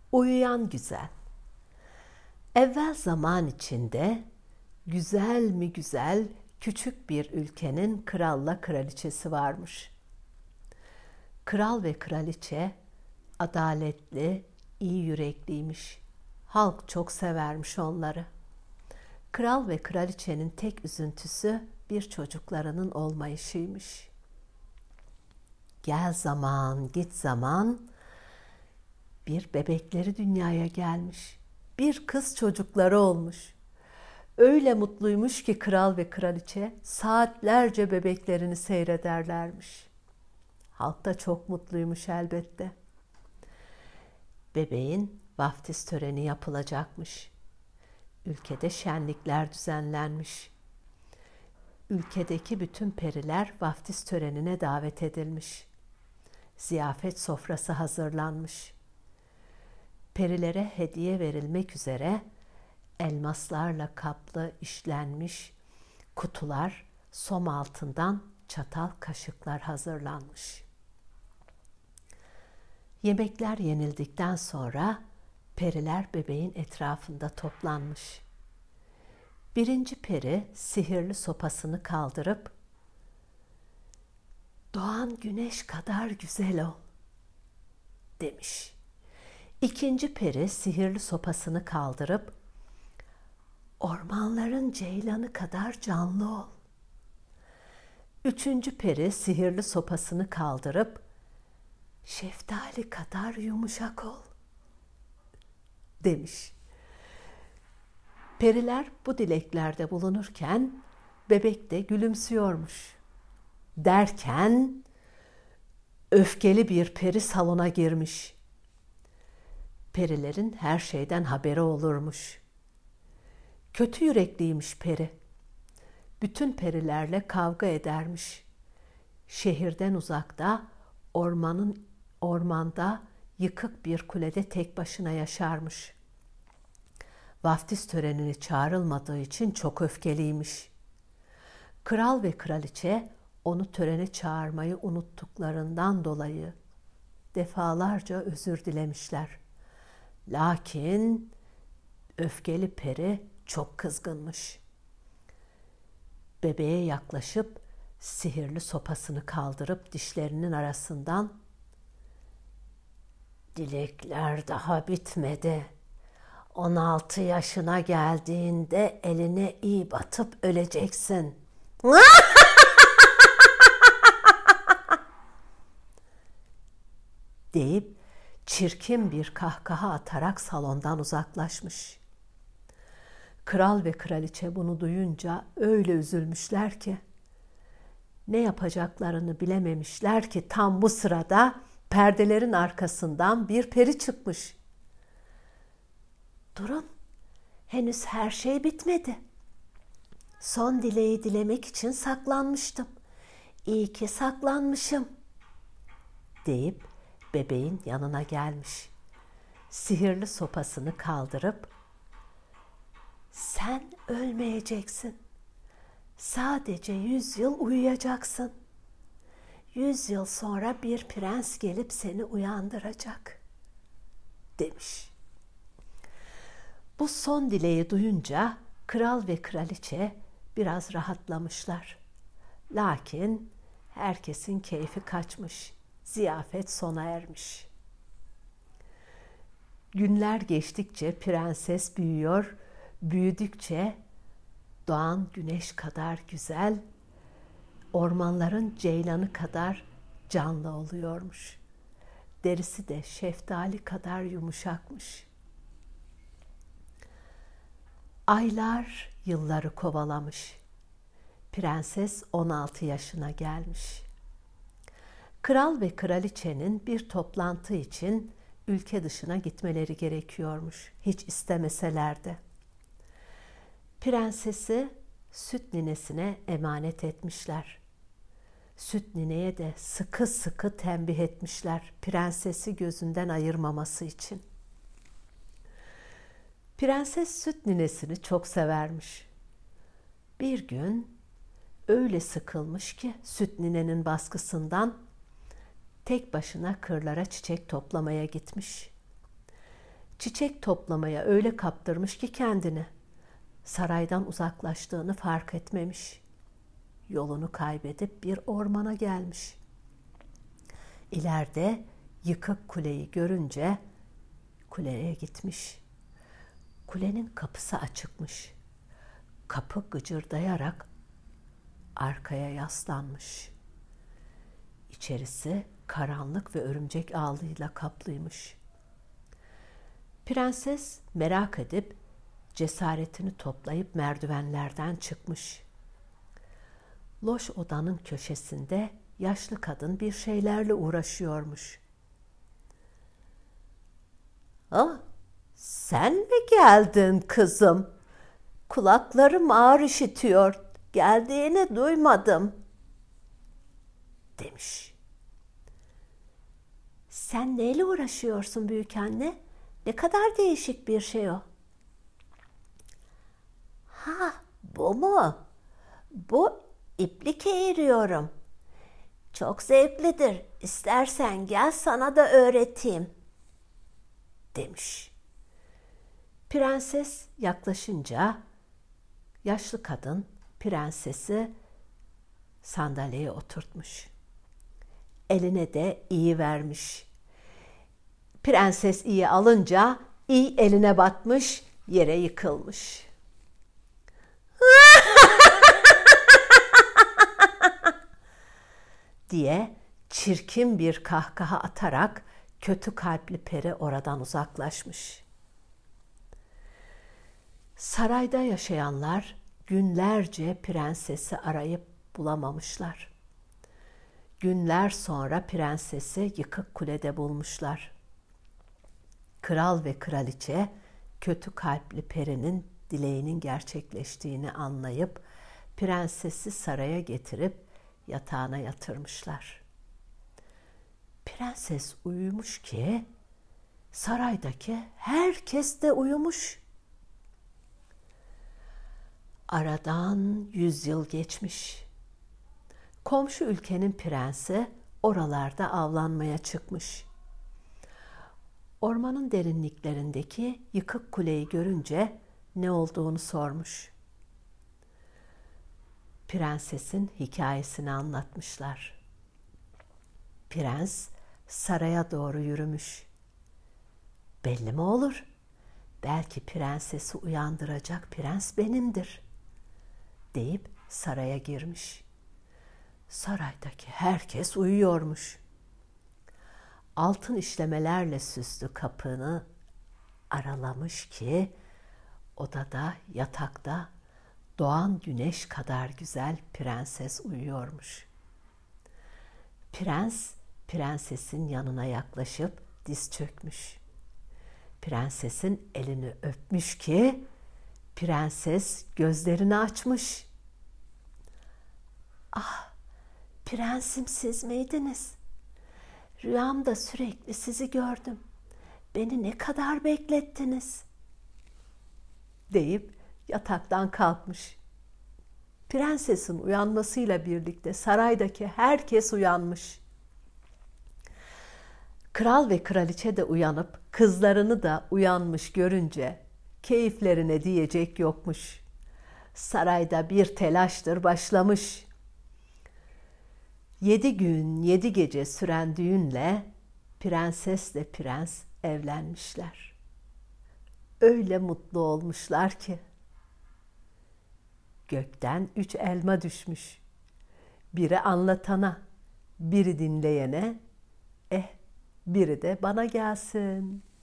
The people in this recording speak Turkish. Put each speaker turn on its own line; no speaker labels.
Uyuyan güzel. Evvel zaman içinde güzel mi güzel küçük bir ülkenin kralla kraliçesi varmış. Kral ve kraliçe adaletli, iyi yürekliymiş. Halk çok severmiş onları. Kral ve kraliçenin tek üzüntüsü bir çocuklarının olmayışıymış. Gel zaman, git zaman bir bebekleri dünyaya gelmiş. Bir kız çocukları olmuş. Öyle mutluymuş ki kral ve kraliçe saatlerce bebeklerini seyrederlermiş. Halk da çok mutluymuş elbette. Bebeğin vaftiz töreni yapılacakmış. Ülkede şenlikler düzenlenmiş. Ülkedeki bütün periler vaftiz törenine davet edilmiş. Ziyafet sofrası hazırlanmış. Perilere hediye verilmek üzere elmaslarla kaplı işlenmiş kutular, som altından çatal kaşıklar hazırlanmış. Yemekler yenildikten sonra periler bebeğin etrafında toplanmış. Birinci peri sihirli sopasını kaldırıp "Doğan güneş kadar güzel ol" demiş. İkinci peri sihirli sopasını kaldırıp "Ormanların ceylanı kadar canlı ol." Üçüncü peri sihirli sopasını kaldırıp "Şeftali kadar yumuşak ol" demiş. Periler bu dileklerde bulunurken bebek de gülümsüyormuş. Derken öfkeli bir peri salona girmiş. Perilerin her şeyden haberi olurmuş. Kötü yürekliymiş peri. Bütün perilerle kavga edermiş. Şehirden uzakta, ormanda yıkık bir kulede tek başına yaşarmış. Vaftiz törenine çağrılmadığı için çok öfkeliymiş. Kral ve kraliçe onu törene çağırmayı unuttuklarından dolayı defalarca özür dilemişler. Lakin öfkeli peri çok kızgınmış. Bebeğe yaklaşıp sihirli sopasını kaldırıp dişlerinin arasından "Dilekler daha bitmedi. 16 yaşına geldiğinde eline iyi batıp öleceksin." deyip çirkin bir kahkaha atarak salondan uzaklaşmış. Kral ve kraliçe bunu duyunca öyle üzülmüşler ki ne yapacaklarını bilememişler ki tam bu sırada perdelerin arkasından bir peri çıkmış. "Durun, henüz her şey bitmedi. Son dileği dilemek için saklanmıştım. İyi ki saklanmışım" deyip bebeğin yanına gelmiş. Sihirli sopasını kaldırıp "Sen ölmeyeceksin. Sadece 100 yıl uyuyacaksın. 100 yıl sonra bir prens gelip seni uyandıracak" demiş. Bu son dileği duyunca kral ve kraliçe biraz rahatlamışlar. Lakin herkesin keyfi kaçmış. Ziyafet sona ermiş. Günler geçtikçe prenses büyüyor, büyüdükçe doğan güneş kadar güzel, ormanların ceylanı kadar canlı oluyormuş. Derisi de şeftali kadar yumuşakmış. Aylar yılları kovalamış. Prenses 16 yaşına gelmiş. Kral ve kraliçenin bir toplantı için ülke dışına gitmeleri gerekiyormuş, hiç istemeseler de. Prensesi süt ninesine emanet etmişler. Süt nineye de sıkı sıkı tembih etmişler prensesi gözünden ayırmaması için. Prenses süt ninesini çok severmiş. Bir gün öyle sıkılmış ki süt ninenin baskısından tek başına kırlara çiçek toplamaya gitmiş. Çiçek toplamaya öyle kaptırmış ki kendini, saraydan uzaklaştığını fark etmemiş. Yolunu kaybedip bir ormana gelmiş. İleride yıkık kuleyi görünce kuleye gitmiş. Kulenin kapısı açıkmış. Kapı gıcırdayarak arkaya yaslanmış. İçerisi karanlık ve örümcek ağlarıyla kaplıymış. Prenses merak edip cesaretini toplayıp merdivenlerden çıkmış. Loş odanın köşesinde yaşlı kadın bir şeylerle uğraşıyormuş. "Ah, sen mi geldin kızım? Kulaklarım ağır işitiyor. Geldiğini duymadım," demiş. "Sen neyle uğraşıyorsun büyükanne? Ne kadar değişik bir şey o." "Ha, bu mu? Bu iplik eğiriyorum. Çok zevklidir. İstersen gel sana da öğreteyim," demiş. Prenses yaklaşınca yaşlı kadın prensesi sandalyeye oturtmuş. Eline de iği vermiş. Prenses iği alınca iğ eline batmış, yere yıkılmış. diye çirkin bir kahkaha atarak kötü kalpli peri oradan uzaklaşmış. Sarayda yaşayanlar günlerce prensesi arayıp bulamamışlar. Günler sonra prensesi yıkık kulede bulmuşlar. Kral ve kraliçe kötü kalpli perinin dileğinin gerçekleştiğini anlayıp prensesi saraya getirip yatağına yatırmışlar. Prenses uyumuş ki saraydaki herkes de uyumuş. Aradan 100 yıl geçmiş. Komşu ülkenin prensi oralarda avlanmaya çıkmış. Ormanın derinliklerindeki yıkık kuleyi görünce ne olduğunu sormuş. Prensesin hikayesini anlatmışlar. Prens saraya doğru yürümüş. Belli mi olur? Belki prensesi uyandıracak prens benimdir, deyip saraya girmiş. Saraydaki herkes uyuyormuş. Altın işlemelerle süslü kapını aralamış ki odada, yatakta doğan güneş kadar güzel prenses uyuyormuş. Prens, prensesin yanına yaklaşıp diz çökmüş. Prensesin elini öpmüş ki prenses gözlerini açmış. "Ah, prensim siz miydiniz? Rüyamda sürekli sizi gördüm. Beni ne kadar beklettiniz," deyip yataktan kalkmış. Prensesin uyanmasıyla birlikte saraydaki herkes uyanmış. Kral ve kraliçe de uyanıp kızlarını da uyanmış görünce keyiflerine diyecek yokmuş. Sarayda bir telaştır başlamış. 7 gün 7 gece süren düğünle prensesle prens evlenmişler. Öyle mutlu olmuşlar ki. Gökten 3 elma düşmüş. Biri anlatana, biri dinleyene, biri de bana gelsin.